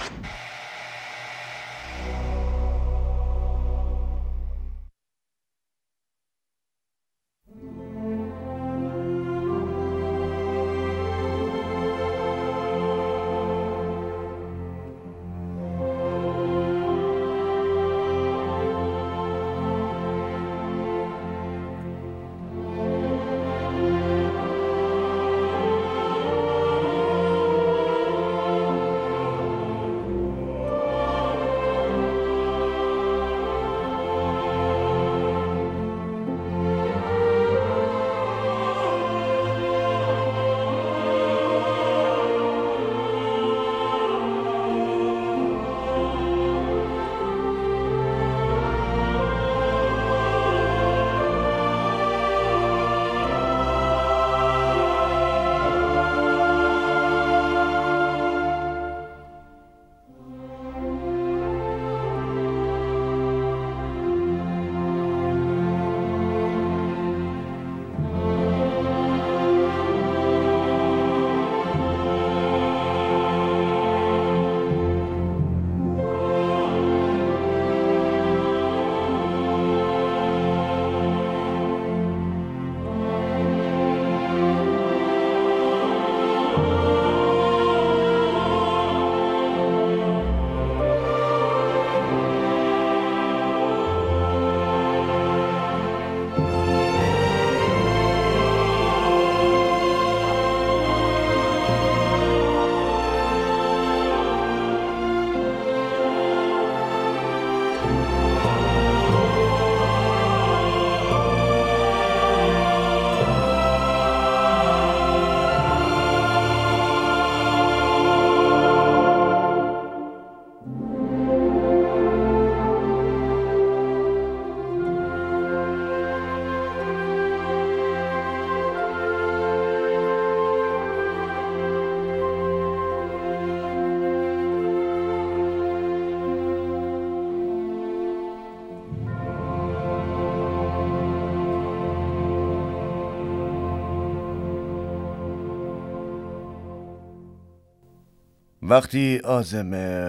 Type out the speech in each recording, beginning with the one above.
وقتی عازم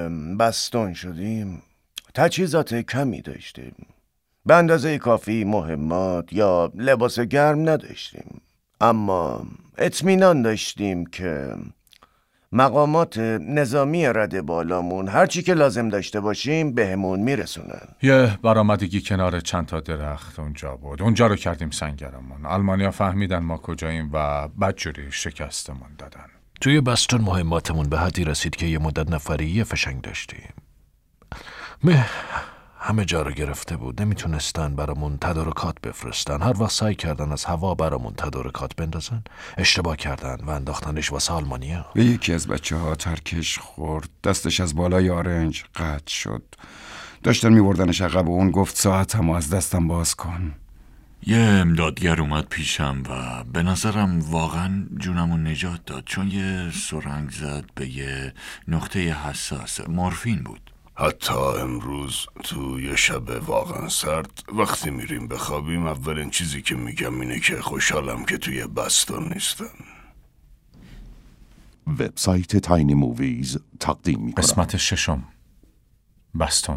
بستون شدیم تجهیزات کمی داشتیم، به اندازه کافی مهمات یا لباس گرم نداشتیم، اما اطمینان داشتیم که مقامات نظامی رده بالامون هرچی که لازم داشته باشیم بهمون میرسونن. یه برآمدگی کنار چند تا درخت اونجا بود. اونجا رو کردیم سنگرمون. آلمانیا فهمیدن ما کجاییم و بدجوری شکستمون دادن. توی بستون مهماتمون به حدی رسید که یه مدت نفری یه فشنگ داشتیم. همه جا رو گرفته بود. نمیتونستن برامون تدارکات بفرستن. هر وقت سعی کردن از هوا برامون تدارکات بندازن اشتباه کردن و انداختنش واسه آلمانیا. به یکی از بچه‌ها ترکش خورد. دستش از بالای آرنج قطع شد. داشتن میبردنش عقب و اون گفت ساعتمو از دستم باز کن. یه امدادگر اومد پیشم و به نظرم واقعا جونمون نجات داد، چون یه سرنگ زد به یه نقطه حساس. مورفین بود. حتی امروز تو یه شب واقعا سرد وقتی میریم بخوابیم اولین چیزی که میگم اینه که خوشحالم که توی بستون نیستم. وبسایت تاینی موویز تقدیم میکنم. قسمت 6 بستون.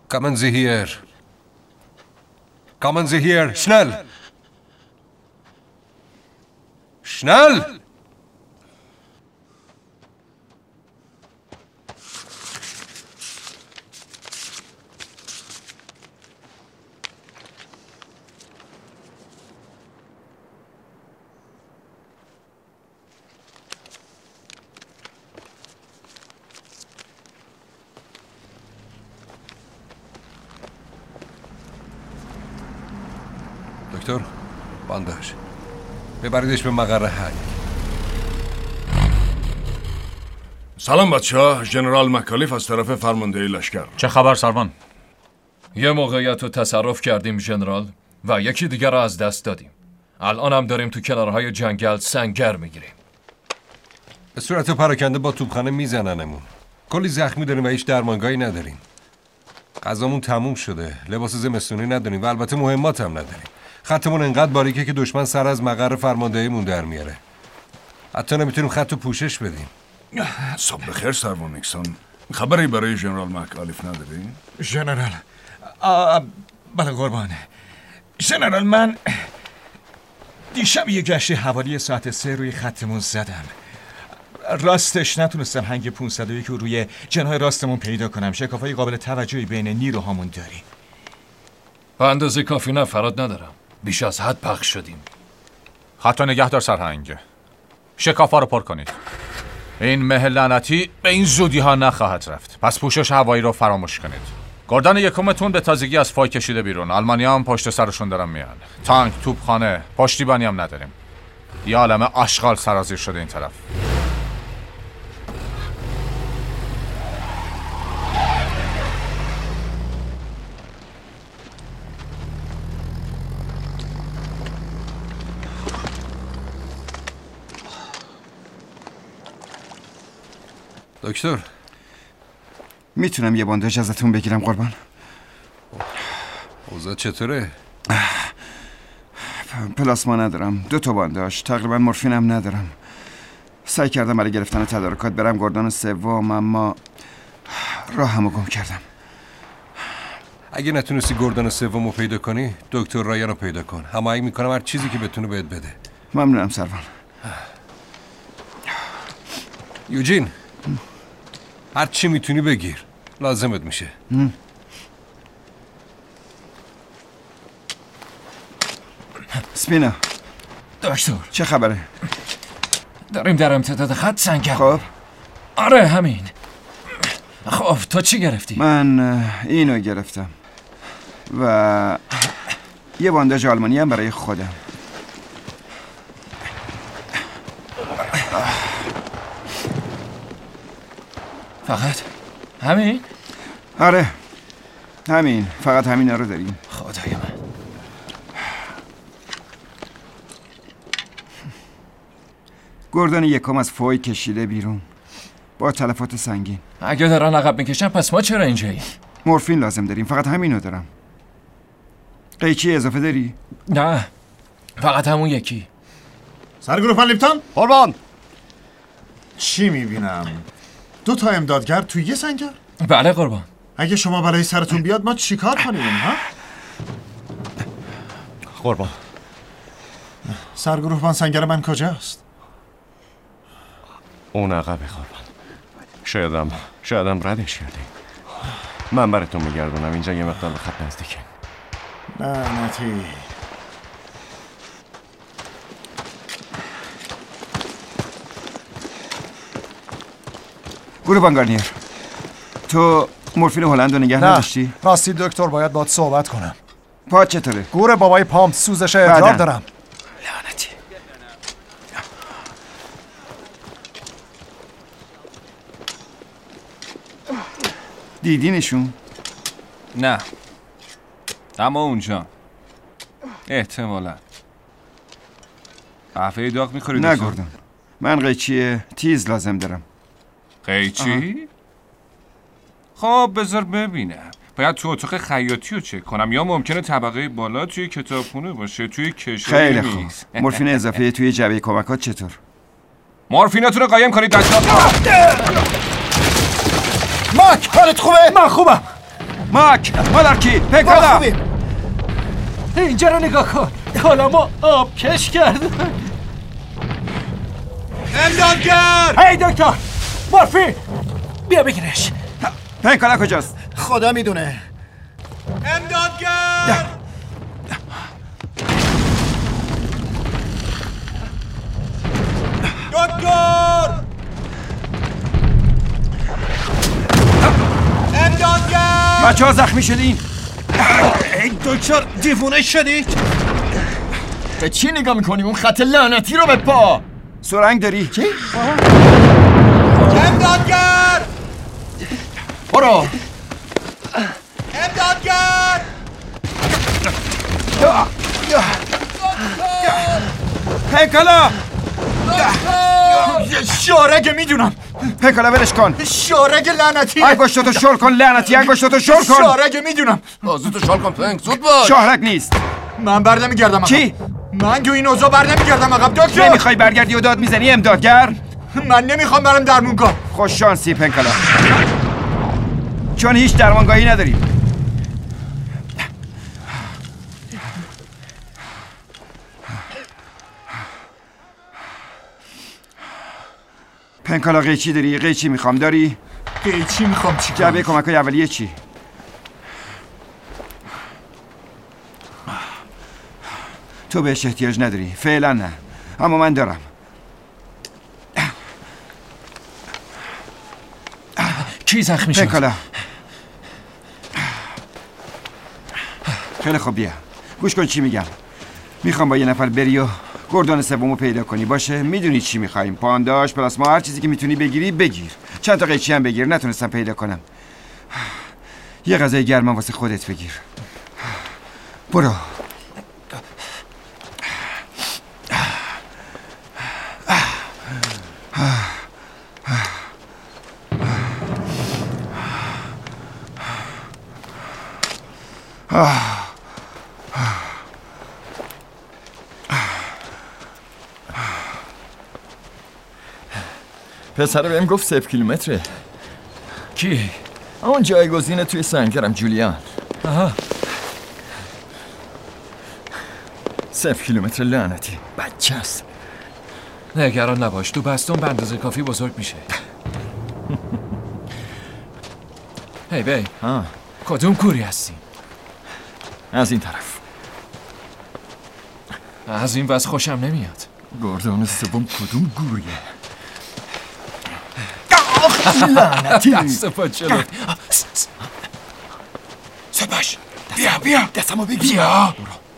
Kommen Sie hier. Kommen Sie hier. Schnell. Schnell. دکتر بانداژ ببریدش به مقر حی. سلام بچه‌ها، ژنرال مکالیف از طرف فرمانده لشکر. چه خبر سروان؟ یه موقعیت رو تصرف کردیم ژنرال و یکی دیگر رو از دست دادیم. الان هم داریم تو کنارهای جنگل سنگر میگیریم. به صورت پراکنده با توپخانه میزننمون. کلی زخمی داریم و هیچ درمانگاهی نداریم. غذامون تموم شده، لباس زمستونی نداریم و البته مهمات هم نداریم. خطمون انقدر باریکه که دشمن سر از مقر فرماندهیمون در میاره. حتی نمیتونیم خط پوشش بدیم. صبح بخیر سروان نیکسون. خبری برای ژنرال مکالیف نداری؟ ژنرال بله قربان. ژنرال من دیشب یه گشت حوالی ساعت 3 روی خطمون زدم. راستش نتونستم هنگ 501 رو روی جناح راستمون پیدا کنم. شکافای قابل توجهی بین نیروهامون داریم. به اندازه کافی نه، فراد ندارم. بیش از حد پخش شدیم. خطا نگهدار سرهنگ. شکافا رو پر کنید. این مه لعنتی به این زودی ها نخواهد رفت. پس پوشش هوایی رو فراموش کنید. گردان یکمتون به تازگی از فای کشیده بیرون. آلمانی‌ها هم پشت سرشون دارن میان. تانک، توپخانه، پشتیبانی هم نداریم. یه عالمه آشغال سرازیر شده این طرف. دکتر میتونم یه بانداژ ازتون بگیرم قربان؟ اوضاع چطوره؟ پلاسما ندارم، 2 بانداژ، تقریبا مورفینم ندارم. سعی کردم برای گرفتن تدارکات برم گردان سوم، اما راهمو گم کردم. اگه نتونستی گردان سومو پیدا کنی، دکتر رایان رو پیدا کن. هماهنگ میکنم هر چیزی که بتونه بهت بده. ممنونم سروان. یوجین، هر چی میتونی بگیر، لازمت میشه. سپینا دکتر چه خبره؟ داریم در امتداد خط سنگر. خب آره همین. خب تو چی گرفتی؟ من اینو گرفتم و یه بانداژ آلمانی هم برای خودم. فقط همین؟ آره همین، فقط همین رو داریم. خدای من. گردان یکم از فوی کشیده بیرون با تلفات سنگین. اگه دارن عقب میکشن پس ما چرا اینجاییم؟ مورفین لازم داریم، فقط همینو دارم. قیچی اضافه داری؟ نه فقط همون یکی. سرگروه لیپتون؟ قربان. چی میبینم؟ 2 امدادگر توی یه سنگر؟ بله قربان. اگه شما بلای سرتون بیاد ما چیکار کنیم ها؟ قربان. سرگروه سنگر من کجاست؟ اون عقبه قربان. شایدم ردش کردی. من براتون میگردونم، اینجا یه مقدار به خط نزدیکه. لعنتی. گروه گارنیر، تو مورفین هلند رو نگه نداشتی؟ راستی دکتر باید باید صحبت کنم. پا چطوره؟ گور بابای پام سوزش ادرار دارم. لعنتی. دیدینشون؟ نه اما اونجا احتمالا قهوه داغ میخوری؟ نه گردن، من قیچی تیز لازم دارم. قیچی؟ خب بذار ببینم. باید تو اتاق خیاطی رو چک کنم یا ممکنه طبقه بالا توی کتابخونه باشه، توی کشوی خیلی خوب. مورفین اضافه توی جعبه کمکات چطور؟ مورفیناتون رو قایم کنید دستان. ماک حالت خوبه؟ من خوبم. ماک مالارکی پکالا. اینجا رو نگاه کن، کالامو آبکش کرده. امدادگر! هی دکتر مورفین بیا بگیرش. پکالا کجاست؟ خدا میدونه. امدادگر! دکتر! امدادگر! بچه ها زخمی شدین؟ ای دکتر دیوونه شدید؟ به چی نگاه میکنی؟ اون خط لعنتی رو به پا. سرنگ داری؟ چی؟ امدادگر! برو. امدادگر! پکالا شارگه میدونم. پکالا ولش کن. شارگ لعنتی. انگشتاتو شل کن لعنتی، انگشتاتو شل کن. شارگه میدونم. بازوتو شال کن پنگ، زود باش. شاهرگ نیست. من بر نمیگردم. چی؟ من تو این اوضاع بر نمیگردم عقب دکتر. نمیخوای برگردی و داد میزنی امدادگر؟ من نمیخوام برم درمونگاه. خوش شانسی پنکالا، چون هیچ درمانگاهی نداریم. پنکالا قیچی داری؟ قیچی میخوام. داری؟ قیچی میخوام. چی جعبه کمک‌های اولیه چی؟ تو بهش احتیاج نداری فعلا، نه، اما من دارم. کی زخمی شد؟ پنکالا. خیلی خوب بیا گوش کن چی میگم. میخوام با یه نفر بری و گردان سومو پیدا کنی. باشه؟ میدونی چی میخوایم؟ پانداش، پلاسما، هر چیزی که میتونی بگیری بگیر. چند تا قیچی هم بگیر. نتونستم پیدا کنم. یه غذای گرمم واسه خودت بگیر. برو. پسر بهم گفت 0 کیلومتره. کی؟ اون جایگزینه توی سنگرم، جولیان. آها. 0 کیلومتر لعنتی بچه است. نگران نباش، تو بستون به اندازه کافی بزرگ میشه. هی بی، کدوم کوری هستی؟ از این طرف. از این وز خوشم نمیاد. گردان سوم کدوم گوریه؟ لعنتی. دست پا چلو. سپاش بیا دستمو بگیر. بیا.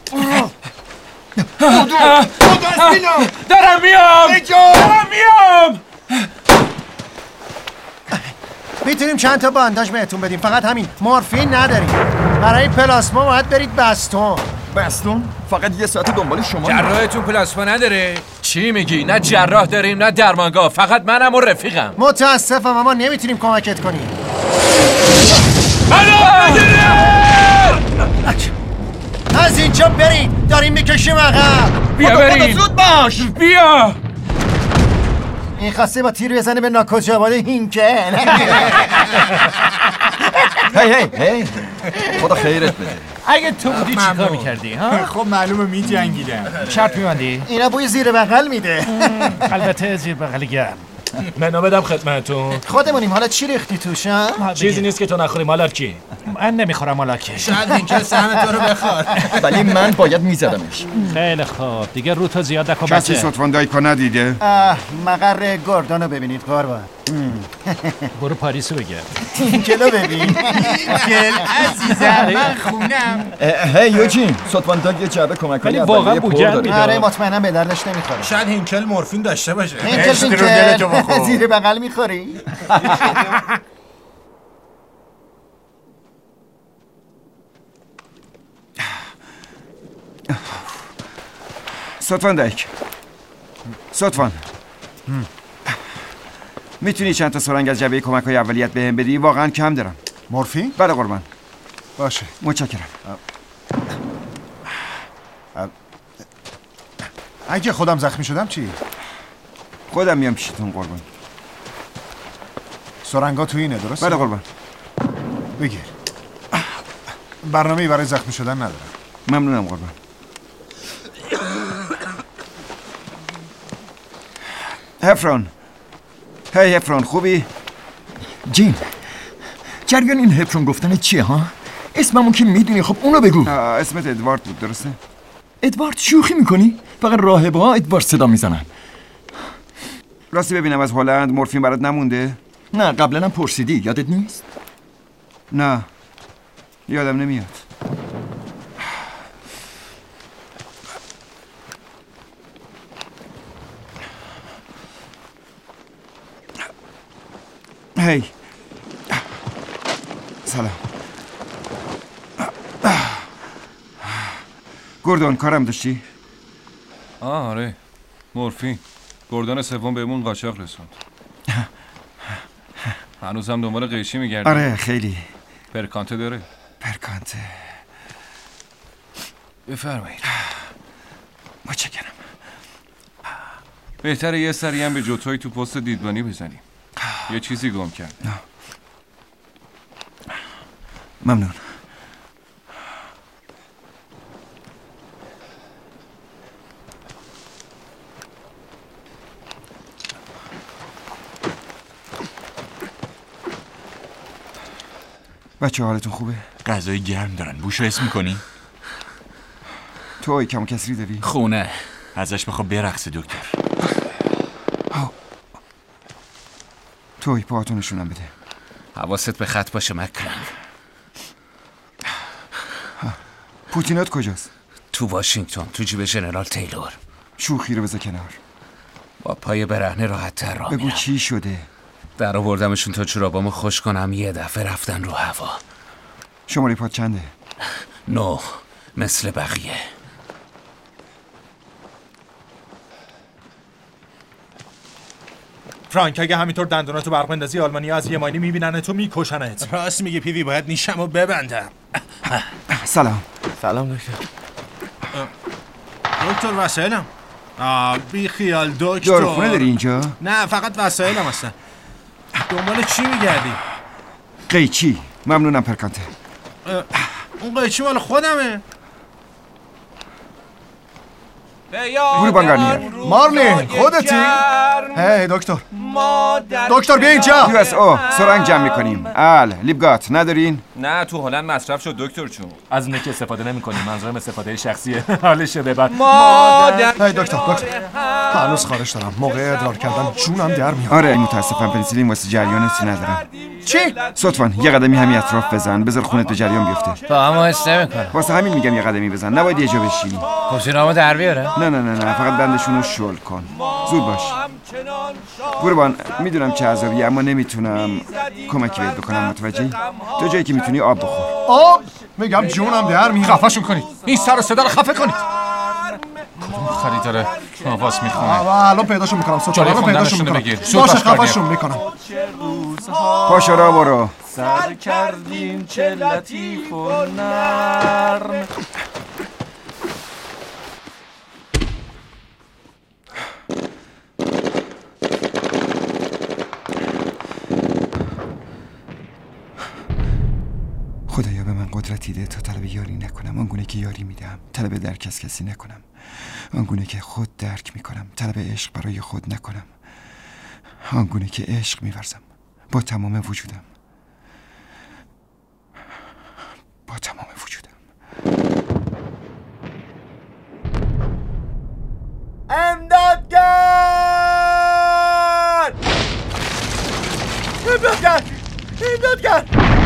دارم میام. میتونیم چند تا بانداژ بهتون بدیم، فقط همین. مورفین نداریم. برای پلاسما باید برید بستون. بستون؟ فقط یه ساعت دنبال شما. جراحتون پلاسما نداره؟ چی میگی؟ نه جراح داریم نه درمانگاه، فقط منم و رفیقم. متاسفم اما نمیتونیم کمکت کنیم. از اینجا برید، داریم میکشیم عقب. بیا بریم. زود باش. بیا. این خواسته با تیر بزنه به ناکجاواد هینکن. هی خدا خیرت بده. اگه تو بودی چی کار میکردی؟ خب معلومه میجنگیدم. شرط میبندی؟ اینا بوی زیر بغل میده. البته زیر بغل گرم. منو بدم خدمتتون. خودمونیم، حالا چی ریختی توش؟ چیزی نیست که تو نخوری مالارکی. من نمیخورم مالارکی. شاید این که سهم تو رو بخواد. ولی من باید میزدمش. خیلی خوب دیگه رو تو زیاد نکن کسی بچه. سطفان دایکو ندیده؟ مقر گردانو ببینید قربان. برو پاریسو بگرد. اینکلو ببین. گل عزیزم من خونم. هی یوجین، سطفان داگ یه جعبه کمک کنی. واقعا بوگن میده. آره مطمئنم به دردش نمیخوره. شاید هینکل مورفین داشته باشه. هینکل زیر بغل میخوری؟ سطفان دایک، سطفان میتونی چند تا سرنگ از جعبه کمک‌های اولیت بهم بدی؟ واقعا کم دارم. مورفین؟ بله قربان. باشه متشکرم. اگه خودم زخمی شدم چی؟ خودم میام پیشتون قربان. سرنگا تو اینه درسته؟ بله قربان. بگیر. برنامه‌ای برای زخمی شدن ندارم. ممنونم قربان. هفرون. هی هفرون، خوبی؟ جین، جریان این هفرون گفتن چیه ها؟ اسممون که میدونی، خب اونو بگو. اسمت ادوارد بود، درسته؟ ادوارد؟ شوخی میکنی؟ فقط راهبه ها ادوارد صدا میزنن. راستی ببینم از هلند مورفین برات نمونده؟ نه، قبلا هم پرسیدی، یادت نیست؟ نه، یادم نمیاد. هی سلام. گوردون، کارم داشتی؟ آره، مورفین. گردان سوم بهمون قاچاق رسوند. هنوزم دنبال قیچی میگردی؟ آره خیلی. پرکانته داره؟ پرکانته. بفرمایید. متشکرم. بهتره یه سری هم به جوتوی تو پست دیدبانی بزنیم. یه چیزی گم کرد. ممنون. بچه حالتون خوبه؟ غذای گرم دارن. بوشو حس میکنی؟ توی کم کسری داری؟ خونه. ازش بخوا برقصه دکتر. توی پاهاتو نشونم بده. حواست به خط باشه مکرم. پوتینات کجاست؟ تو واشنگتن، تو جیب ژنرال تیلور. شوخی رو بذار کنار. با پای برهنه راحت تر راه بگو چی شده؟ در آوردمشون تا جورابامو خوش کنم، یه دفعه رفتن رو هوا. شماره پات چنده؟ 9 مثل بقیه. فرانک، اگه همینطور دندوناتو برق بندازی آلمانی‌ها از یه مایلی میبینن تو میکشنت. راست میگه پیوی، باید نیشمو ببندم. سلام. سلام دکتر. دکتر وسایلم. بی خیال دکتر. داروخونه داری اینجا؟ نه، فقط وسایلم هستن. دنبال چی میگردی؟ قیچی. ممنونم پرکانته. اون قیچی مال خودمه. برو بانگارنیر. مارلین، خودتی؟ هی دکتر. دکتر بیا اینجا. USA سرنگ جمع میکنیم. لیبگات ندارین؟ نه، تو هلند مصرف شد دکتر چون. از نک استفاده نمی‌کنیم، منظورم استفاده شخصیه. حالشه ببر. هی دکتر هنوز خارج دارم. موقع ادرار کردن جونم در میاد. آره متاسفم، پنیسیلین واسه جریانت ندارم. چی؟ صدفان یه قدمی همین اطراف بزن، بذار خونت به جریان بیفته. تو اما حس نمی‌کنم. واسه همین میگم یه قدمی بزن، نباید یه جا بشینی. پوشینامو در بیاره؟ نه فقط بندشون رو شل کن. زود باش. قربان، میدونم چه عذابیه اما نمیتونم کمکی بهت بکنم، متوجهی؟ تو جایی که میتونی آب بخور. آب؟ میگم جونم در میاد. خفه‌شون کنید. این سر و صدا رو خفه کنید. کدوم خریداره آواز میخونه؟ الان پیداشون میکنم. جلوی رو پیداشون خوندنشون میکنم. بگیر. باشه خفه‌شون میکنم. پاشو را برو. سر کردیم چه لطیف و نرم. خدایا به من قدرتی ده تا طلب یاری نکنم آنگونه که یاری میدم، طلب درک از کسی نکنم آنگونه که خود درک میکنم، طلب عشق برای خود نکنم آنگونه که عشق میورزم با تمام وجودم، با تمام وجودم. امدادگر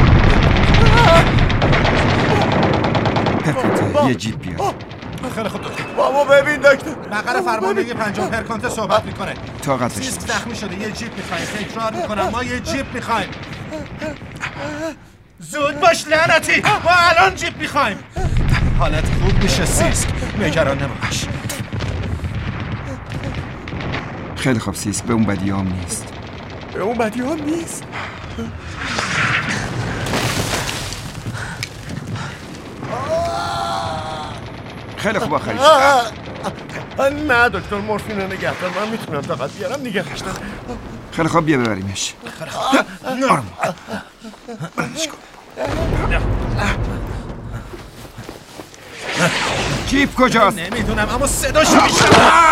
پرکانته یه جیب بیار. خیلی خوب دکتر. بابا ببین دکتر، بقر فرماندهی 5 پرکانته صحبت میکنه. طاقت سیسک زخمی شده، یه جیب میخوایم. تکرار میکنم، ما یه جیب میخوایم. زود باش لعنتی، ما الان جیب میخوایم. حالت خوب میشه سیسک، نگران نباش. خیلی خوب سیسک، به اون بدیام نیست. به اون بدیام نیست. خیلی خوب آخریش. نه دکتر، مورفین رو نگه دار، من میتونم طاقت بیارم نگهش دار. خیلی خوب بیا ببریمش. آرام. بلندش کن. جیپ کجاست؟ نمیدونم اما صداش میشه.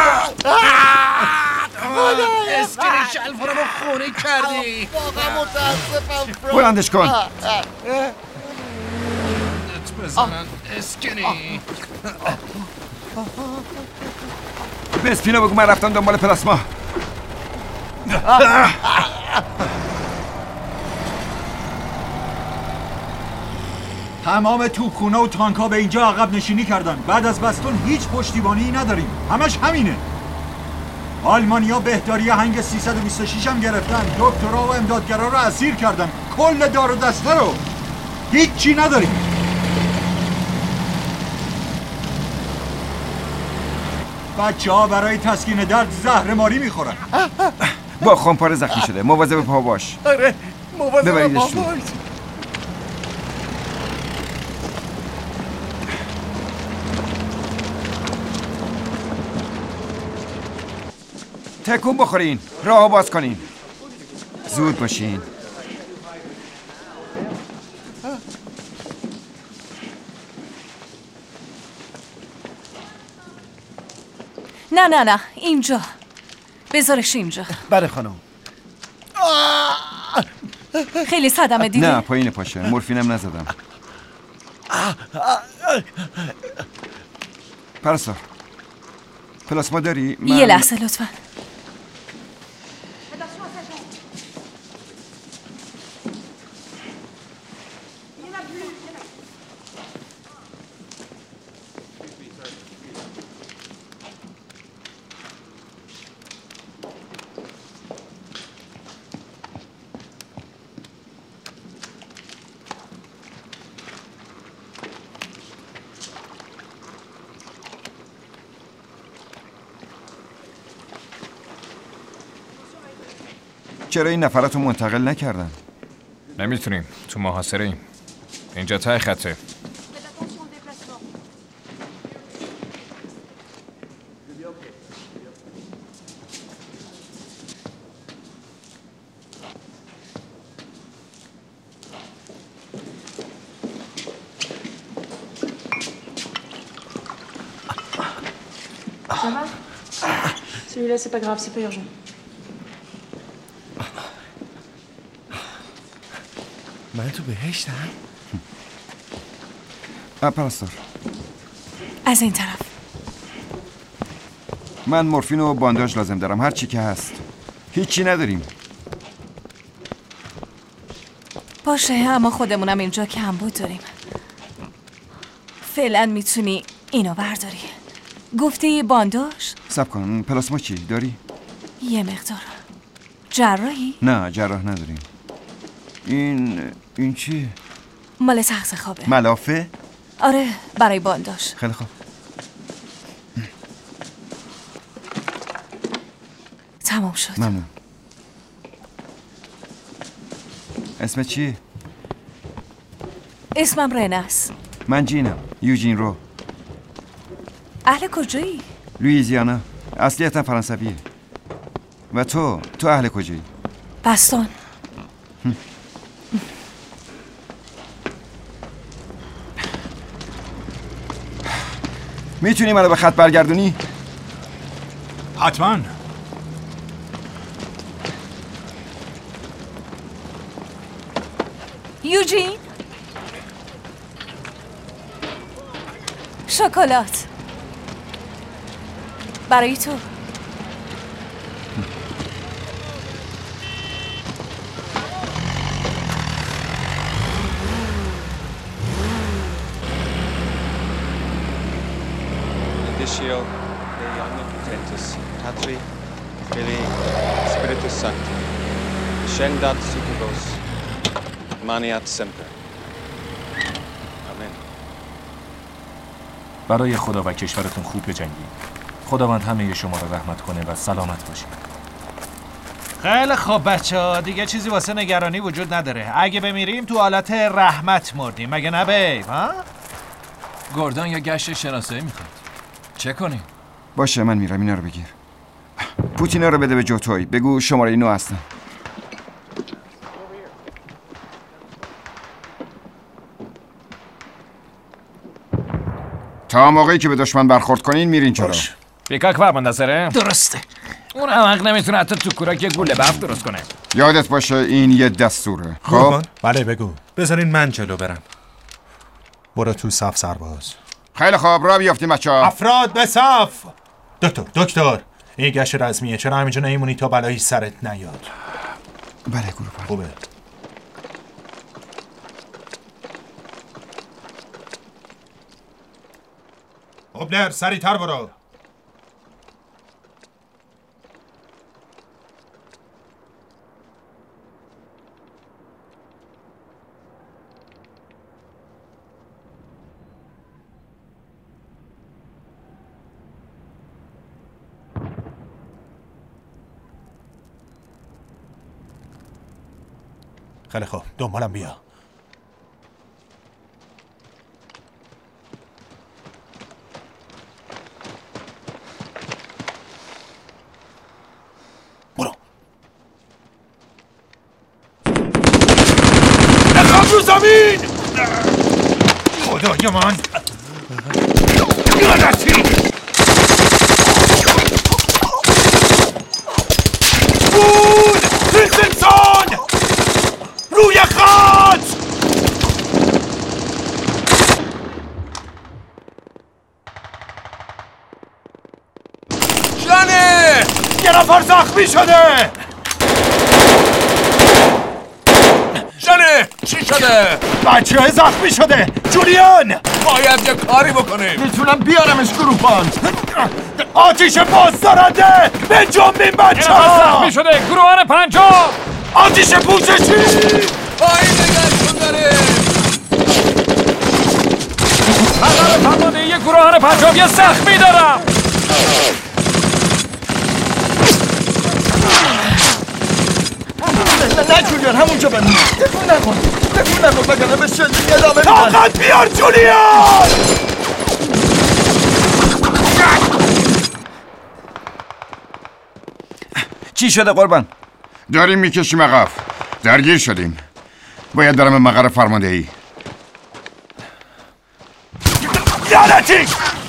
اسکری شلوارمو خونه کردی. واقعا متاسفم. بلندش کن. بزنن اسکنی. به اسپینو بگو من رفتم دنبال پلاسما. تمام توپخونه و تانکا به اینجا عقب نشینی کردن. بعد از بستون هیچ پشتیبانی نداریم. همش همینه. آلمانیا بهداری هنگ 326 هم گرفتن. دکترها و امدادگرا رو اسیر کردن. کل دار و دسته رو. هیچی نداریم. بچه‌ها برای تسکین درد زهرماری میخورن. با خمپاره زخمی شده. مواظب پا باش. آره مواظب پا باش. تکون بخورین. راهو باز کنین. زود باشین. نه اینجا. بذارش اینجا. بله خانم. خیلی صدمه دیدی؟ نه پایین پاشه. مورفینم نزدم. پرستار پلاسما داری؟ یه لحظه لطفا. چرا این نفراتو منتقل نکردن؟ نمیتونیم. تو محاصره ایم. اینجا ته خطه. Ça va? Celui-là, c'est pas grave, c'est pas urgent. من تو بهشتم؟ پرستار از این طرف. من مورفین و بانداژ لازم دارم. هر چی که هست. هیچی نداریم. باشه اما خودمونم اینجا کمبود داریم. فعلا میتونی اینو برداری. گفتی بانداژ؟ صبر کن. پلاسما چی داری؟ یه مقدار. جراحی؟ نه جراح نداریم. این چی؟ مال تخت خوابه. ملافه؟ آره برای بانداژ. خیلی خوب. تمام شد. ممنون. اسمت چیه؟ اسمم رناس. من جینم. یوجین رو. اهل کجایی؟ لوئیزیانا. اصلیتم فرانسویه. و تو اهل کجایی؟ بستون. میتونی منو به خط برگردونی؟ حتما. یوجین شکلات برای تو. Indiciio Dei Omnipotentus, Patri, Filii, Spiritus Sancti, descendat super vos, maniat semper. آمین. برای خدا و کشورتون خوب بجنگید. خداوند همه شما را رحمت کنه و سلامت باشید. خیلی خوب بچه‌ها، دیگه چیزی واسه نگرانی وجود نداره. اگه بمیریم تو حالت رحمت مردیم، مگه نه بیب؟ ها؟ گردن یا گشت شناسایی میخواد. چه کنیم؟ باشه من میرم. اینا رو بگیر. پوتینا رو بده به جوتوی. بگو شماره 9 هستن. تا موقعی که به دشمن برخورد کنین میرین چرا؟ پیکاک فرماندسره؟ درسته. اون احمق نمیتونه حتی تو کوراک یه گوله برف درست کنه. یادت باشه این یه دستوره. خب؟ بله بگو. بذارین من جلو برم. برو تو صف سرباز. خیلی خوب، راه بیافتیم بچه‌ها. افراد به صف. دکتر این گشت رزمیه، چرا همینجا نمیمونی تا بلایی سرت نیاد؟ بله گروه خوبه. اوبلر سریع‌تر برو. خیلی خوب، دنبالم بیا. برو. اقام رو زمین! خدای من! لعنتی! بود! انسان! روی خط! جانه! یه نفر زخمی شده! جانه! چی شده؟ بچه زخمی شده! جولیان! باید یه کاری بکنیم. میتونم بیارمش گروپان. آتیش بازدارنده! به جنبین بچه ها! زخمی شده! گروهان پنجم! آتیش پوزشی! پایین نگهشون داره! حضرت فرمانده یه گروهان پنجم یه زخمی دارم! نه جولیان همونجا بمون. تکون نکن بگنه به شدید ادامه میدن. طاقت بیار جولیان! چی شده قربان؟ داریم میکشیم عقب. درگیر شدیم. باید برم مقر فرماندهی. لعنتی!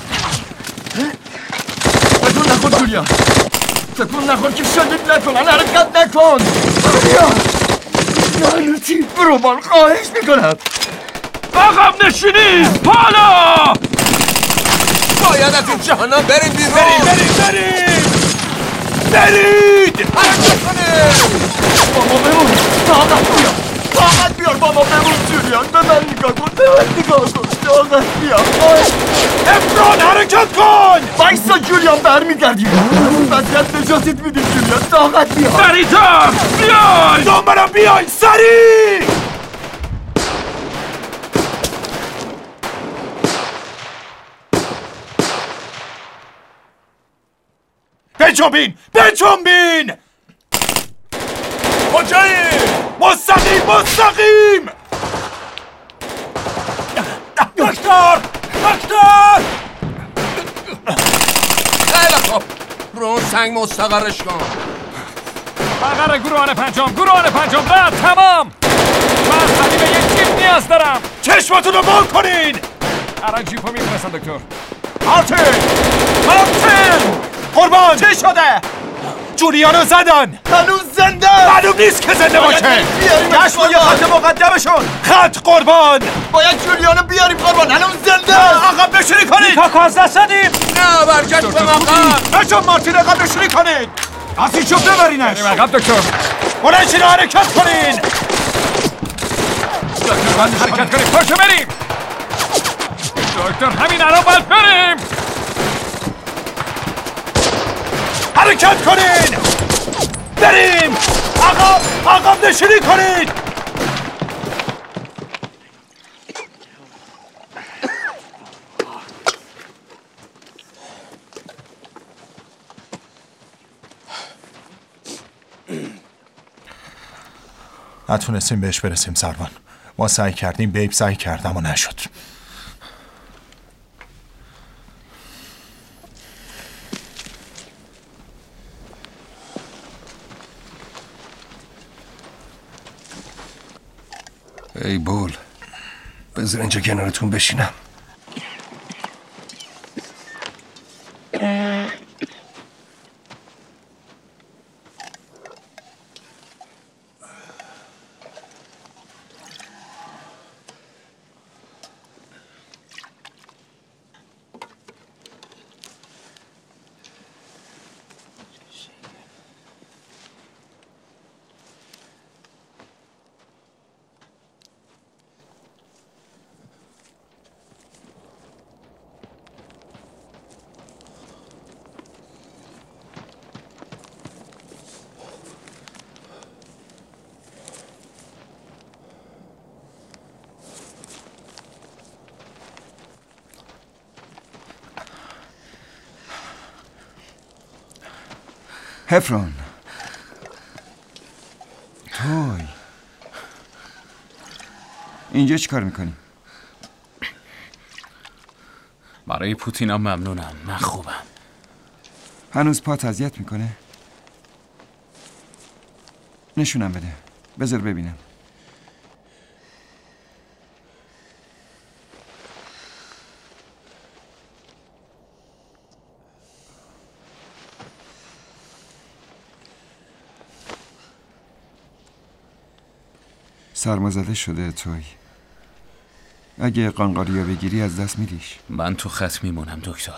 تکون نخور جولیان. تکون نخور که شدید نکنن. حرکت نکن. لعنتی قربان خواهش میکنم. عقب نشینی! پالا! باید از این جهنم بریم بیرون! برید! حرکت کنید! بابا بمون! طاقت بیار بابا بمون جولیان! به من نگاه کن! طاقت بیار! افراد حرکت کن! بایستا جولیان برمیگردیم! وضعیت نجاتت میدیم جولیان! طاقت بیار! سریع‌تر! بیای! دنبالم بیای! سریع! بجنبین! کجایی؟ مستقیم! دکتر! خیلی خوب، رو اون سنگ مستقرش کن. مقر گروهان پنجم بعد تمام! من خالی به یک جیپ نیاز دارم! چشماتون رو بار کنین! الان جیپو میفرستم دکتر. مارتین! قربان! چه شده؟ جولیانو زدن! هنوز زنده! معلوم نیست که زنده باشه! کشف یه خط مقدمشون! خط قربان! باید جولیانو بیاریم قربان! هنوز زنده! عقب نشینی کنید! تا از دست دادیم! نه برگشت به مقام! بچه مارتین عقب نشینی کنید! از اینجا ببرینش! عقب دکتر! بلنشین و حرکت کنین! دکتر باید حرکت کنیم! پاشو بریم! دکتر همین الان باید بریم! حرکت کنین! بریم! عقب نشینی کنید! نتونستیم بهش برسیم سروان. ما سعی کردیم، بیب سعی کرد اما نشد. ای بول، بذار اینجا کنارتون بشینم. هفرون توی اینجا چی کار میکنی؟ برای پوتینا ممنونم. من خوبم. هنوز پات اذیت میکنه؟ نشونم بده. بذار ببینم. سرمازده شده توی. اگه قانقاریا بگیری از دست میدیش. من تو خط میمونم دکتر.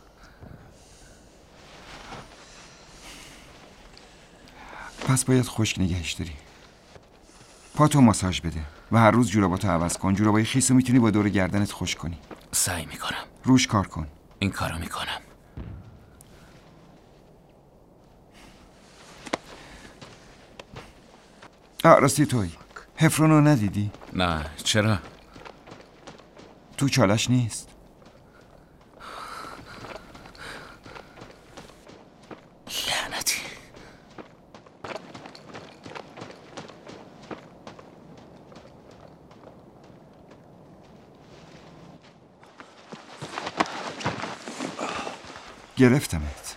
پس باید خشک نگهش داری. پاتو ماساژ بده و هر روز جوراباتو عوض کن. جورابای خیسو میتونی با دور گردنت خشک کنی. سعی میکنم. روش کار کن. این کارو میکنم. راستی توی هفرونو ندیدی؟ نه. چرا؟ تو چالش نیست. لعنتی. گرفتمت.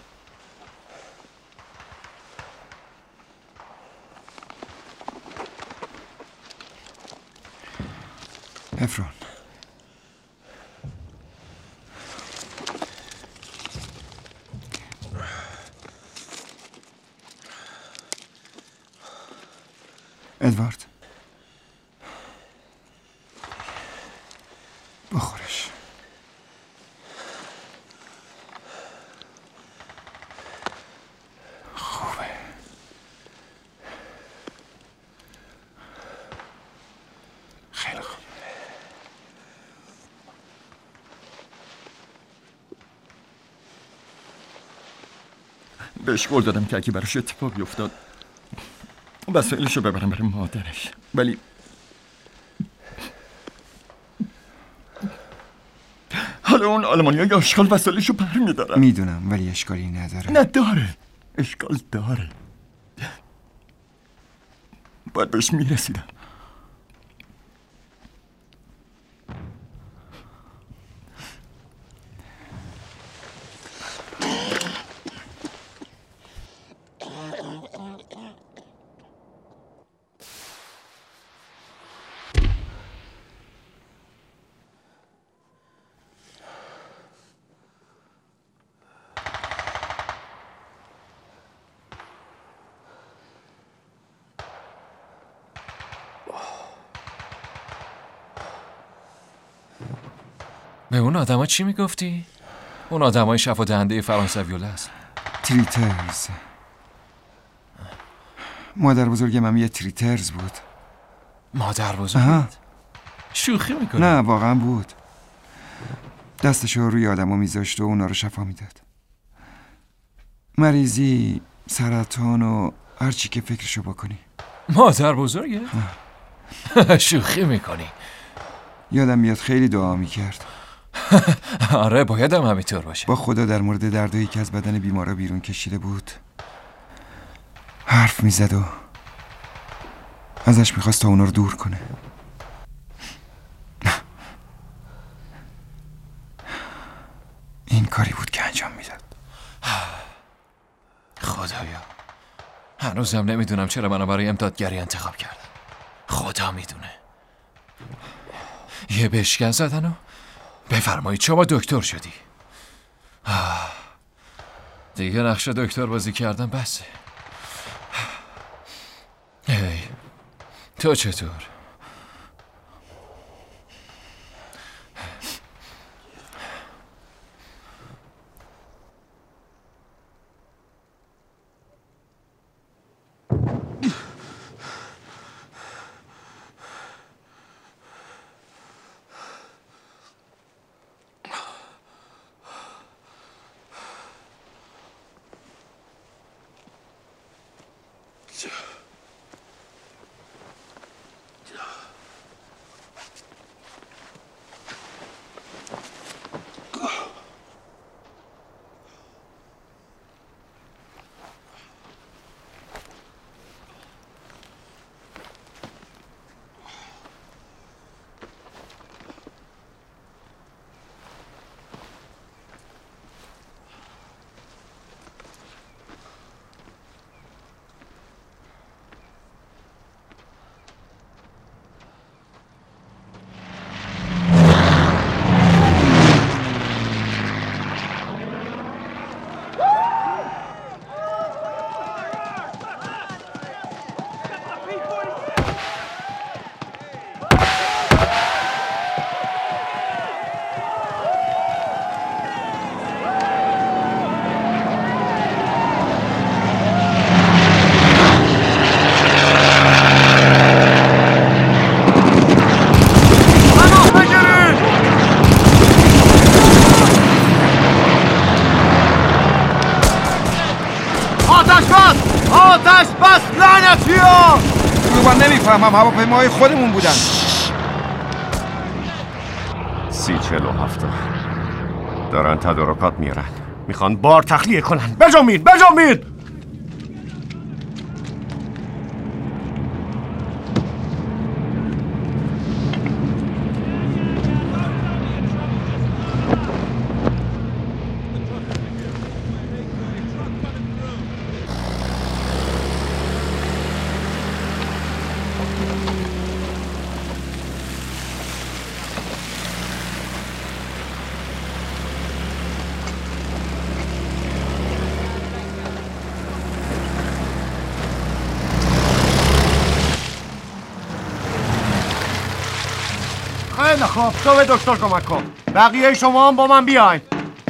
هفرون ادوارد بخورش. خوبه. خیلی خوب. بهش قول دادم که اگه براش اتفاقی افتاد وسایلشو ببرم برای مادرش، ولی حالا اون آلمانی‌ها اشکال وسایلشو پر میدارن. میدونم ولی اشکالی نداره. نداره. اشکال داره. باید بهش میرسیدم. به اون آدما چی میگفتی؟ اون آدمای شفا دهنده فرانسوی است. تریترز. مادر بزرگم هم یه تریترز بود. مادر بزرگت؟ شوخی میکنی؟ نه واقعا بود. دستشو روی آدما میذاشت و اونا رو شفا میداد. مریضی، سرطان و هر چی که فکرشو بکنی. مادر بزرگت؟ شوخی میکنی؟ یادم میاد خیلی دعا میکرد. آره باید هم همینطور باشه. با خدا در مورد دردایی که از بدن بیمارا بیرون کشیده بود حرف میزد و ازش میخواست تا اونا رو دور کنه. این کاری بود که انجام میداد. خدایا هنوزم نمیدونم چرا منو برای امدادگری انتخاب کردن. خدا میدونه. یه بشکن زدن و بفرمایید شما دکتر شدی. دیگه نقش دکتر بازی کردم بسه. هی تو چطور؟ میفهمم هواپیماهای خودمون بودن. 30-47 دارن تدارکات میارن، میخوان بار تخلیه کنن. بجامین بجامین. خیلی خوب، تو به دکتر کمک کن. بقیه شما هم با من بیاین.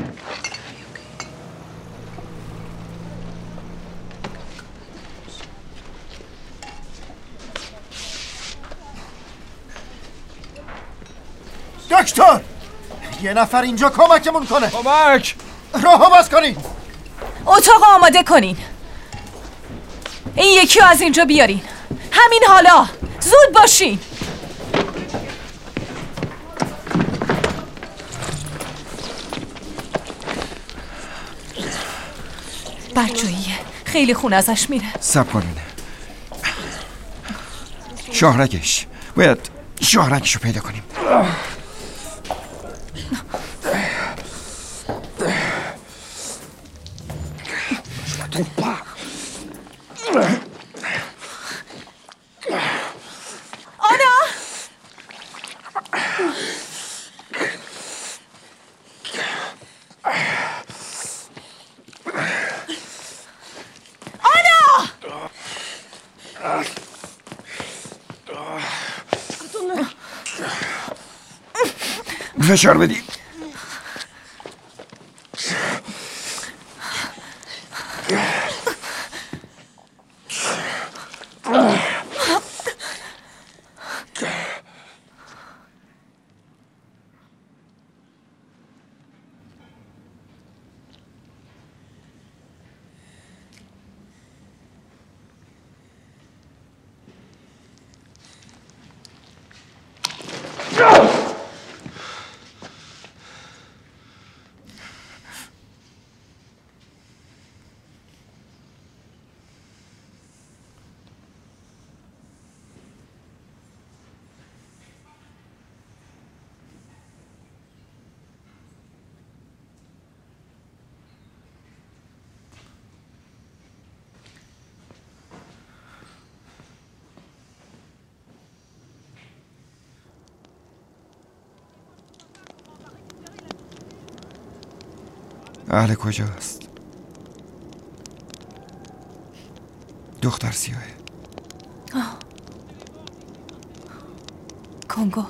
دکتر! یه نفر اینجا کمکمون کنه. کمک! راهو باز کنین. اتاق آماده کنین. این یکی رو از اینجا بیارین. همین حالا. زود باشین. بدجوییه. خیلی خون ازش میره. صبر کنین. شاهرگش. باید شاهرگش رو پیدا کنیم. فشار بدی. اهل کجاست؟ دختر سیاهه. کنگو.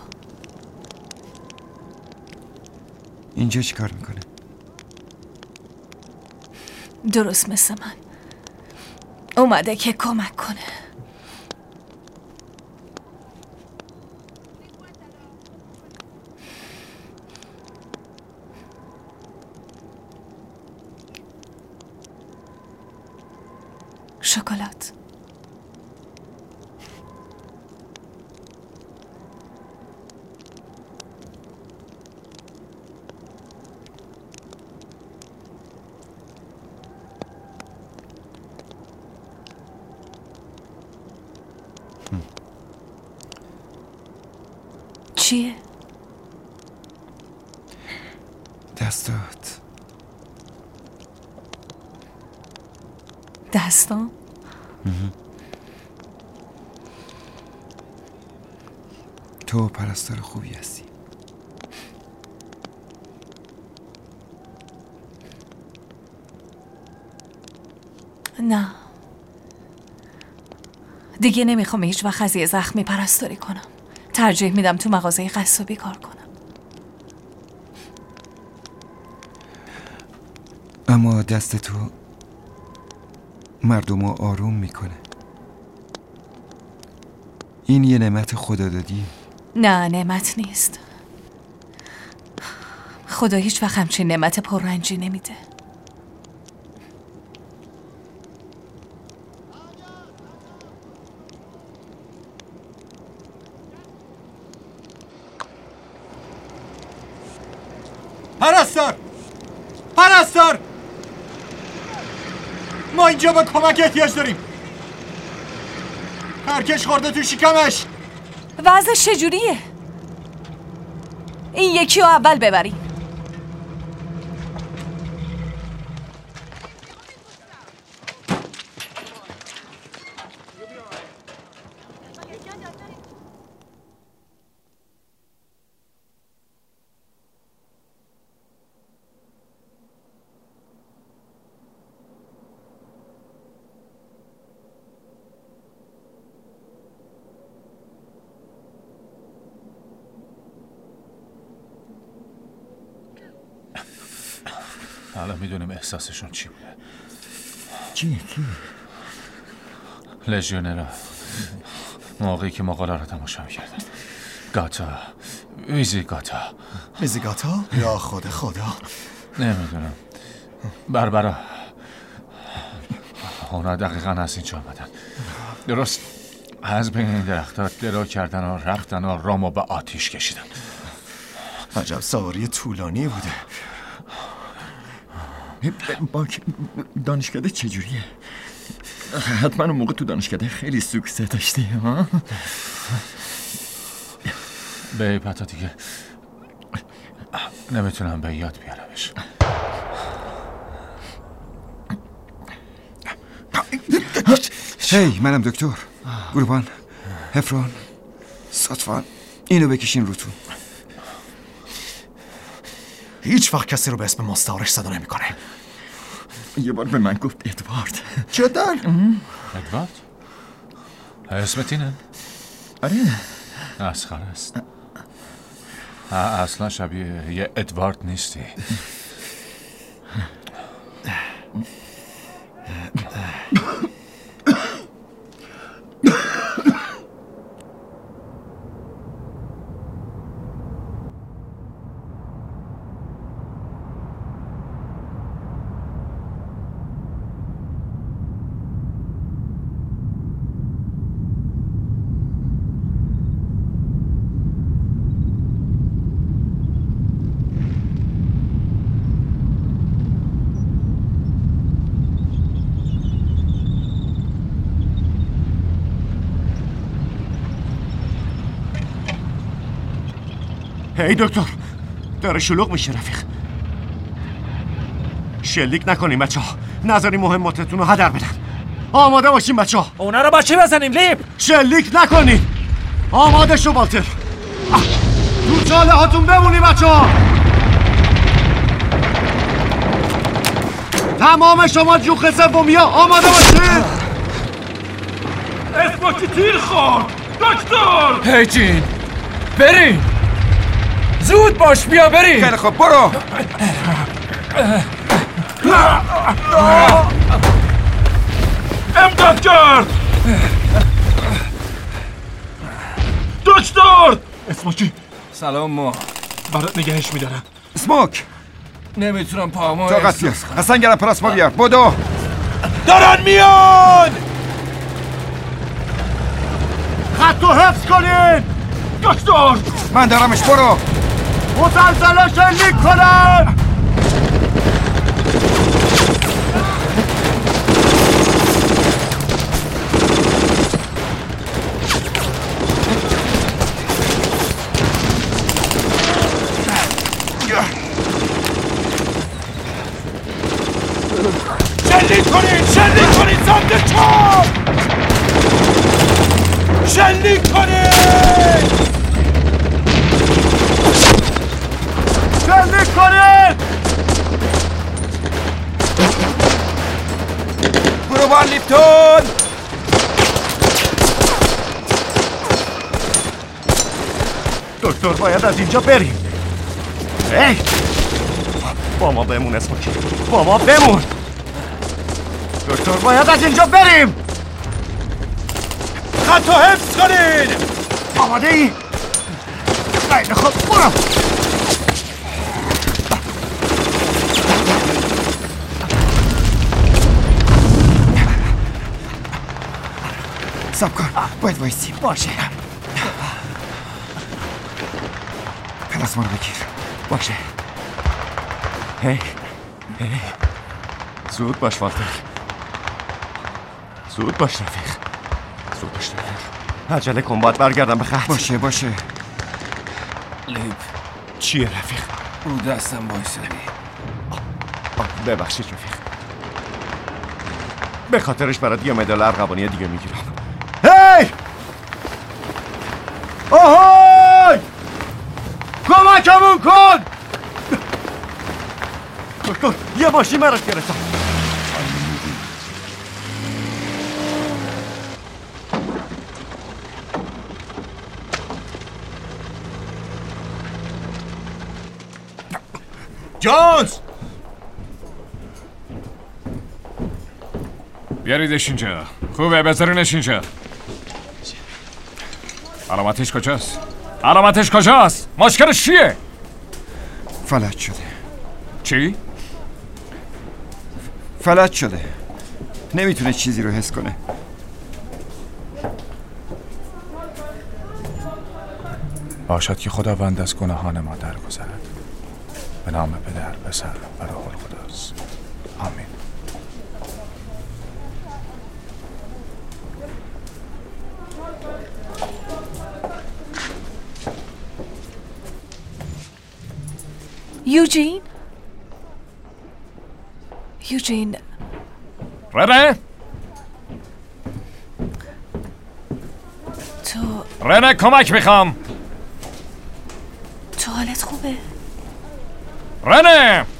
اینجا چی کار میکنه؟ درست مثل من اومده که کمک کنه. شکلات. چیه؟ دستات. دستام؟ تو پرستار خوبی هستی. نه دیگه نمیخوام هیچ وقت از یه زخمی پرستاری کنم. ترجیح میدم تو مغازه قصابی کار کنم. اما دست تو مردم رو آروم میکنه. این یه نعمت خدا دادی. نه نعمت نیست. خدا هیچ وقت همچین نعمت پررنجی نمیده. پرستار! پرستار! ما اینجا به کمک احتیاج داریم. پرکش خورده تو شکمش. وضعش چجوریه؟ این یکی رو اول ببریم. حالا میدونیم احساسشون چی بوده. کی؟ لژیونرها موقعی که مغولا رو تماشا میکردن. گاتا، ویزیگاتا یا خدا نمیدونم. بربرا اونا دقیقا از اینجا آمدن. درست از بین این درختات درو کردن و رفتن و رامو به آتیش کشیدن. عجب سواری طولانی بوده. دانشکده چجوریه؟ حتما اون موقع تو دانشکده خیلی سوکسه داشتی ها؟ به پتا دیگه نمیتونم به یاد بیارمش. هی منم دکتر. گروبان، هفرون، صدفان، اینو بکشین روتون. هیچ وقت کسی رو به اسم مستعارش صدا نمیکنه. یه بار به من گفت ادوارد. جدا؟ ادوارد؟ اسمت اینه؟ آره. اسخر است. اصلا شبیه یه ادوارد نیستی. هی دکتر، داره شلوغ میشه رفیق. شلیک نکنیم بچه ها. نذاریم مهماتتون رو هدر بدن. آماده باشیم بچه ها. اونا رو با چی بزنیم لیپ؟ شلیک نکنیم. آماده شو والتر. تو چاله هاتون بمونی بچه ها. تمام شما جوخ سومی ها آماده باشید. اسموکی تیر خورد دکتر. هی جین بریم. زود باش بیا بریم. خیلی خب برو. امداد کرد دکتر. اسموکی سلام. ما برات نگهش میدارم. اسموک نمیتونم پامو طاقت بیار. حسن گرم پلاسما بیار. بدو. دارن میان. خطو حفظ کنین دکتر. من دارمش. برو. مسلسل شلیک کنن. شلیک کنین سمت چپ. شلیک کنین. شلیک کنین. گروبان لیپتون. دکتر باید از اینجا بریم. ای با ما بمون اسموکی. با ما بمون. دکتر باید از اینجا بریم. خطو حفظ کنین. آماده ای؟ خیلی خوب برو. سب کن. باید وایسی. باشه. پلاسما رو بگیر. باشه. هی زود باش والتر، زود باش رفیق، زود باش رفیق. عجله کن، باید برگردم به خط. باشه لیب چیه رفیق؟ رو دستم وایسادی. ببخشید رفیق، به خاطرش برات یه مدال ارغوانی دیگه میگیرم. هی! آهای! کمکمون کن! یه ماشین برات گرفتم. جونز! بیاریدش اینجا. خوبه بذارینش اینجا. علامتش کجاست؟ علامتش کجاست؟ مشکلش چیه؟ فلج شده. چی؟ فلج شده. نمیتونه چیزی رو حس کنه. باشد که خداوند از گناهان ما درگذرد. به نام پدر، پسر و روح القدس. آمین. یوجین؟ یوجین رنه؟ تو رنه کمک میخوام. تو حالت خوبه؟ رنه!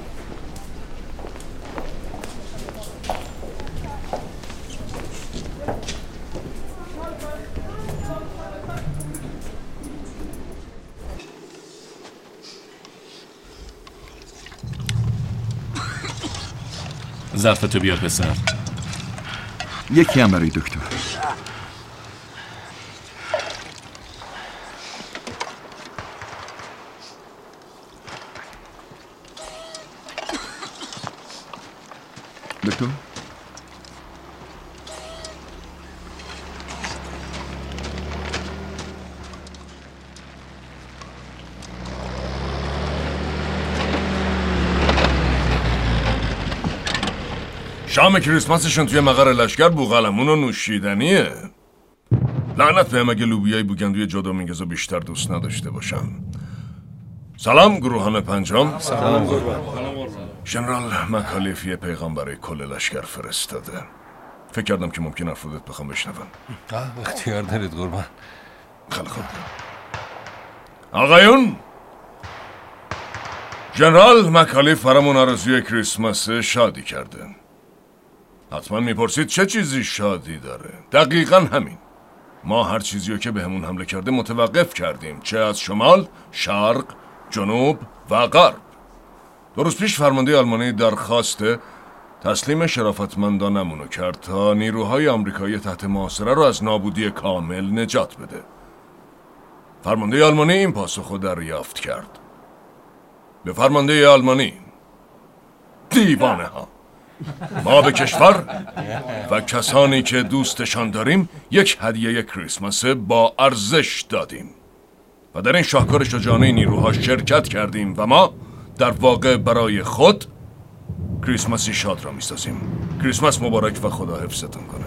ظرفتو بیار پسر. یکی هم برای دکتر. دکتر؟ شام کریسمسشون توی مقر لشکر بوغلمون و نوشیدنیه. لعنت بهم اگه لوبیای بوگندوی جادومینگزو بیشتر دوست نداشته باشم. سلام گروهان پنجم. سلام قربان. ژنرال مکالیف یه پیغام برای کل لشکر فرستاده. فکر کردم که ممکن افرودت بخوام بشنون. اختیار دارید قربان. خیلی خوب. آقایون، ژنرال مکالیف برامون آرزوی کریسمس شادی کرده. حتما میپرسید چه چیزی شادی داره؟ دقیقا همین. ما هر چیزی که بهمون حمله کرده متوقف کردیم، چه از شمال، شرق، جنوب و غرب. 2 روز پیش فرمانده آلمانی درخواست تسلیم شرافتمندانمونو کرد تا نیروهای آمریکایی تحت محاصره رو از نابودی کامل نجات بده. فرمانده آلمانی این پاسخو دریافت کرد. به فرمانده آلمانی: دیوانه ها، ما به کشور و کسانی که دوستشان داریم یک هدیه کریسمس با ارزش دادیم و در این شاهکار شجاعانه نیروها شرکت کردیم و ما در واقع برای خود کریسمسی شاد را می‌سازیم. کریسمس مبارک و خدا حفظتون کنه.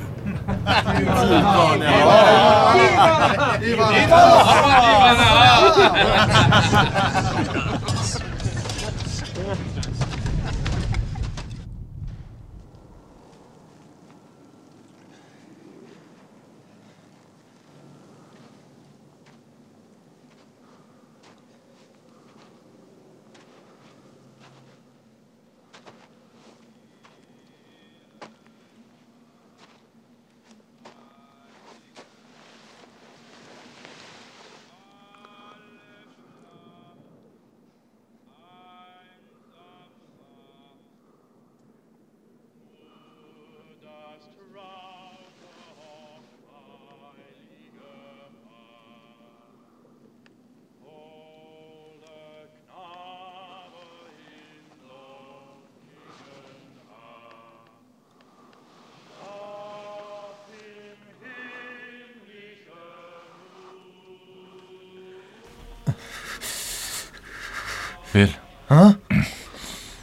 بیل، ها؟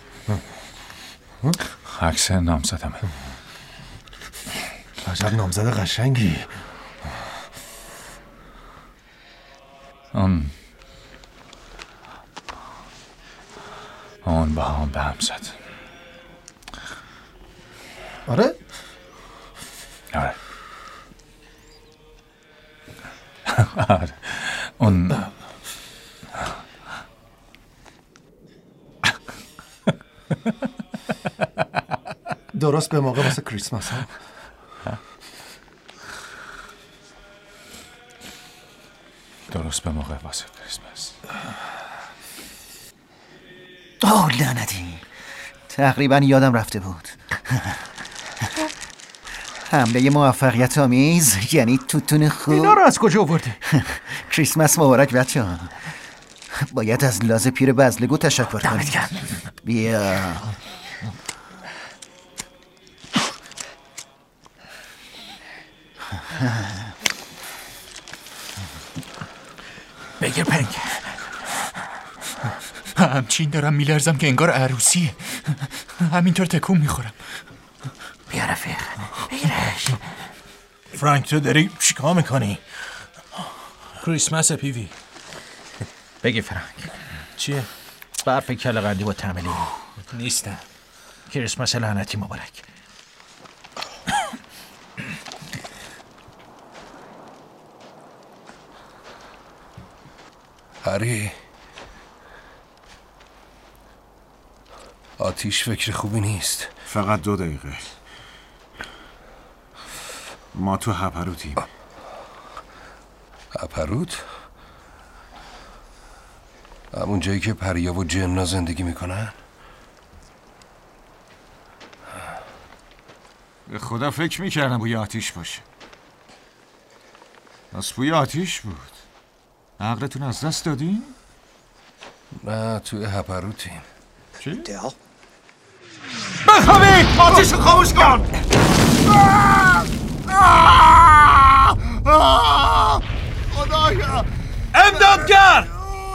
عکس نامزدمه. عجب نامزد قشنگی. اون با هم به هم زد. آره؟ آره. آره. اون درست به موقع واسه کریسمس ها؟ درست به موقع واسه کریسمس. لعنتی، تقریبا یادم رفته بود. حمله موفقیت آمیز، یعنی توتون خوب. اینا رو از کجا آوردی؟ کریسمس مبارک بچه ها. باید از لاز پیر بزلگو تشکر کنید. بیا. بگیر پنگ. همچین دارم میلرزم که انگار عروسیه. همینطور تکون میخورم. بیا رفیق، بگیرش. فرانک تو داری چیکار میکنی؟ کریسمس پیوی. بگی فرانک. چیه؟ برف کله قندی با طعم لیمو. نیستم. کریسمس لعنتی مبارک. هری، آتیش فکر خوبی نیست. فقط 2 دقیقه. ما تو هپروتیم. هپروت؟ همون جایی که پریا و جنا زندگی میکنن؟ به خدا فکر میکردم بوی آتیش باشه. پس بوی آتیش بود. عقلتون از دست دادین؟ نه، توی هپروتیم. چی؟ دل؟ بخوابید! آتیش رو خاموش کن! خدایا! امدادگر!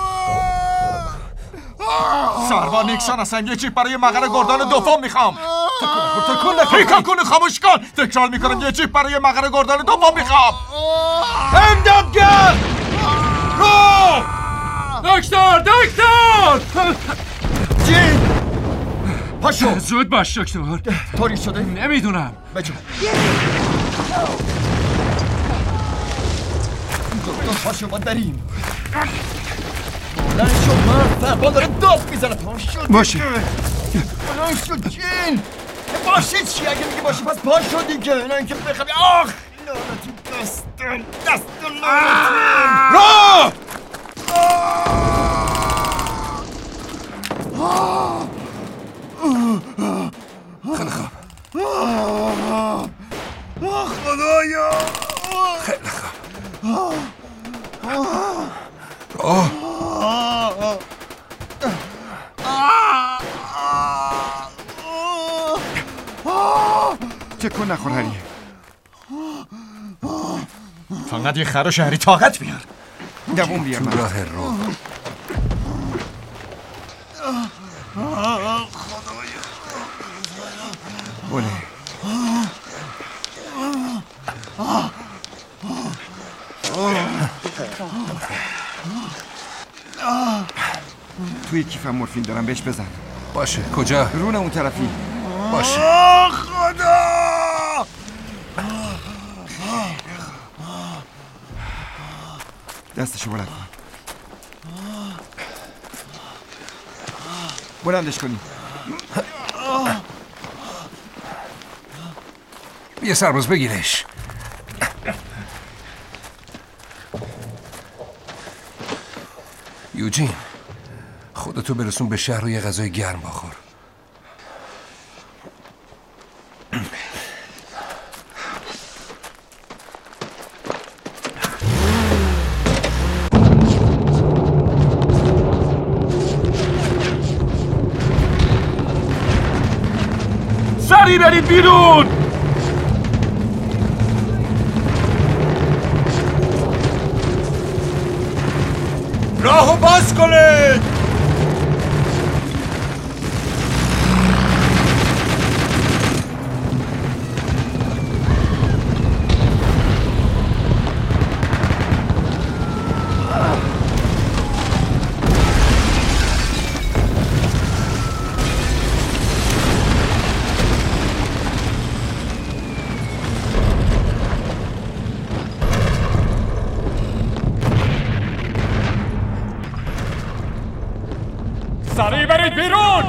سربان نیکسان هستم. یه جیپ برای مقر گردان دوم میخوام. تکون نخور. تکون خاموش کن. تکرار میکنم یه جیپ برای مقر گردان دوم میخوام. امدادگر! رو! دکتر! جین! پاشو! زود باش دکتر. طوری شده؟ نمیدونم. بجو. دکتر پاشو ما بریم. بلند شو مرد، سربان داره داد میزنه. پاشو باشه. بلند شو جین. باشه چی اگه میگه باشه پس پاشو دیگه. نه اینکه بخوابی. آخ لعنتی دست لعنتی. رو! خیلی خوب. خدایا. خیلی خوب. تکون نخور هری. فقط یه خر و شهری طاقت بیار. دووم بیار. تو راه رو. خدایا. بله. توی کیفم مورفین دارم، بهش بزن. باشه. کجا؟ رون اون طرفی. باشه. خدا! دستشو بلند کن. بلندش کنی. یه سرباز بگیرش. یوجین، خودتو برسون به شهر و یه غذای گرم بخور. سریع برید بیرون! راهو باز کنید! سریع برید بیرون!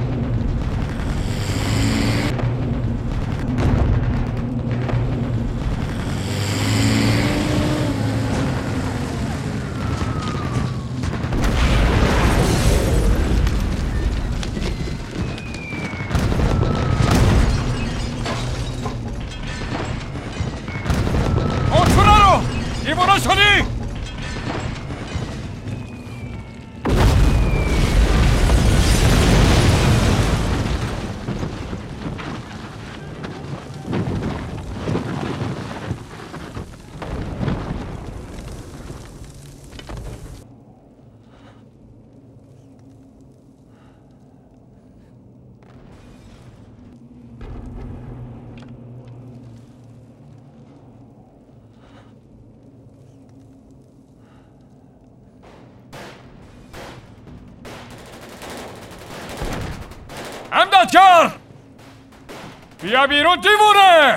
امدادگر! بیا بیرون دیوونه!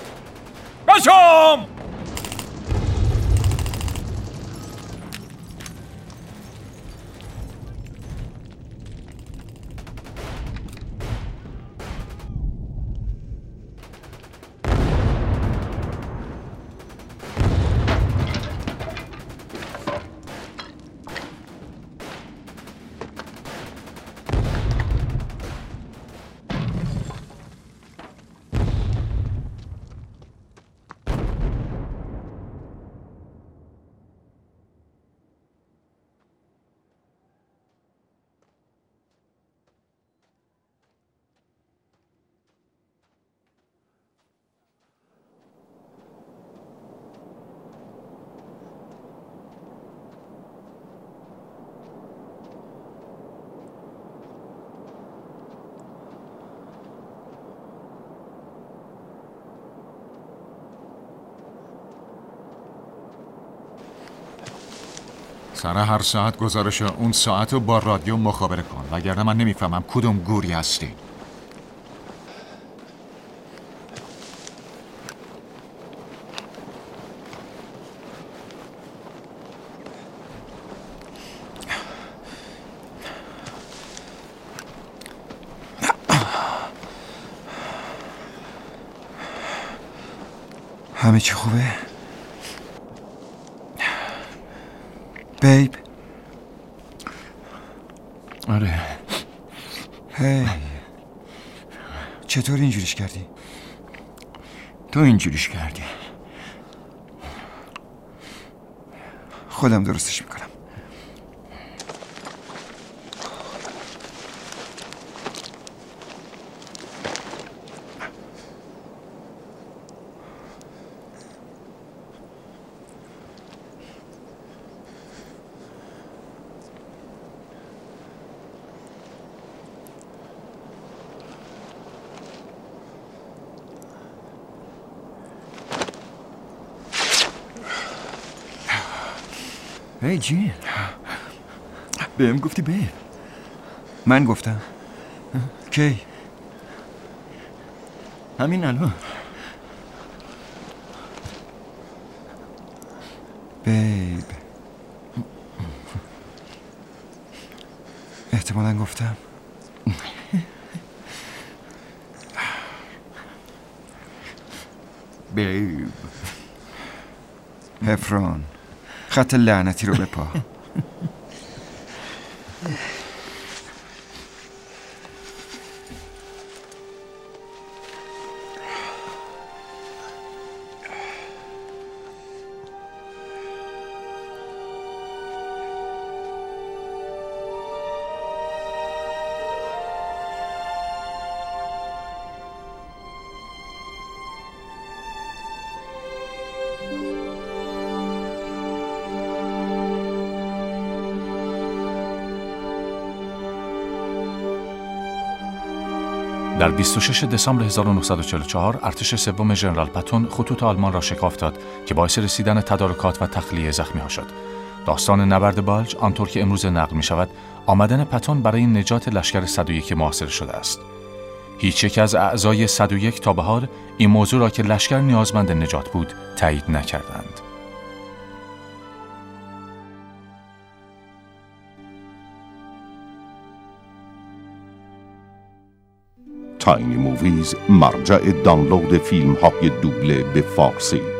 بشم! سر هر ساعت گزارش اون ساعت رو با رادیو مخابره کن وگرنه من نمیفهمم کدوم گوری هستی. همه چی خوبه؟ بیب؟ آره. هی چطور اینجوریش کردی؟ تو اینجوریش کردی. خودم درستش میکنم. هی جین، بهم گفتی بیب. من گفتم؟ کی؟ همین الان. بیب احتمالاً گفتم. بیب هفران، خط لعنتی رو بپا. در 26 دسامبر 1944 ارتش سوم ژنرال پتون خطوط آلمان را شکاف داد که باعث رسیدن تدارکات و تخلیه زخمی‌ها شد. داستان نبرد بالج آنطور که امروز نقل می‌شود، آمدن پتون برای نجات لشکر 101 محاصره شده است. هیچ یک از اعضای 101 تا به حال این موضوع را که لشکر نیازمند نجات بود تایید نکردند. تاینی موویز، مرجع دانلود فیلم های دوبله به فارسی.